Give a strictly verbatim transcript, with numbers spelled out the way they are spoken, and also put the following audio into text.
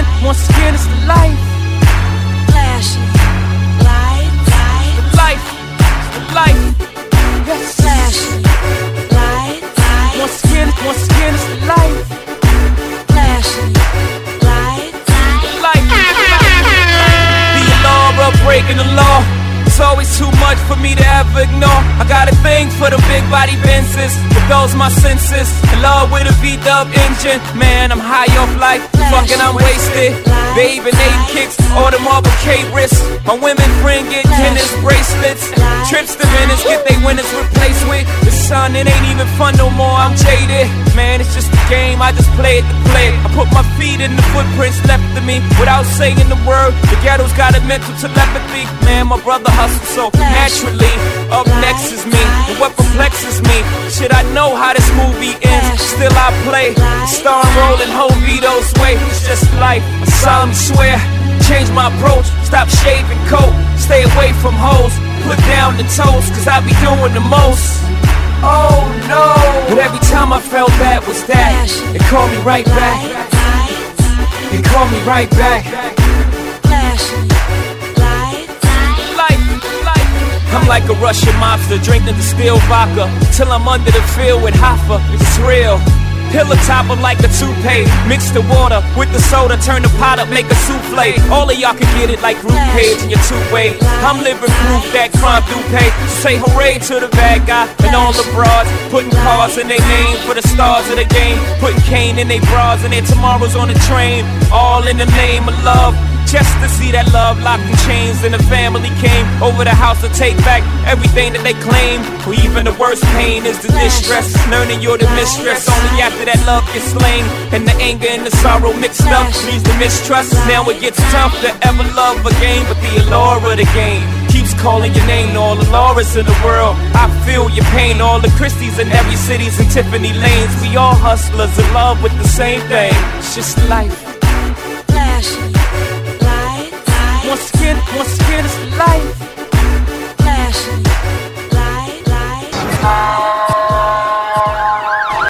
again, once again, it's the life. Flashing lights, lights. The life, it's the life. Yes. Flashing lights, lights. Once again, once again, it's the life. Flashing lights, The life. Being law or breaking the law. It's always too much for me to ever ignore. I got a thing for the big body Benzes. With those my senses. In love with a V-dub engine. Man, I'm high off life. Fucking, I'm wasted. Babe and eight kicks. All the marble K wrists. My women friend get tennis bracelets. Trips to Venice get they winners replaced with. The sun, it ain't even fun no more. I'm jaded. Man, it's just a game. I just play it to play it. I put my feet in the footprints left of me. Without saying the word. The ghetto's got a mental telepathy. Man, my brother hustle so naturally. Up next is me, and what perplexes me, shit, I know how this movie ends. Still I play, star rolling home Vito's way. It's just life, I solemnly swear. Change my approach, stop shaving coat, stay away from hoes, put down the toast, cause I be doing the most. Oh no, but every time I felt that was that, it called me right back. It called me right back. flashing lights, I'm like a Russian mobster, drinking distilled vodka till I'm under the field with Hoffa. It's real. Pillow topper like a toupee. Mix the water with the soda, turn the pot up, make a souffle. All of y'all can get it like group page in your two-way. I'm living proof that crime do pay. Say hooray to the bad guy and all the broads. Putting cars in their name for the stars of the game. Putting cane in their bras and their tomorrows on the train. All in the name of love. Just to see that love locked in chains. And the family came over the house to take back everything that they claim. Or even the worst pain is the distress. Learning you're the mistress only after that love gets slain. And the anger and the sorrow mixed up leads to mistrust. Now it gets tough to ever love again. But the allure of the game keeps calling your name to all the Lauras in the world. I feel your pain. All the Christies in every city's and Tiffany lanes. We all hustlers in love with the same thing. It's just life. flashing lights, Once again, once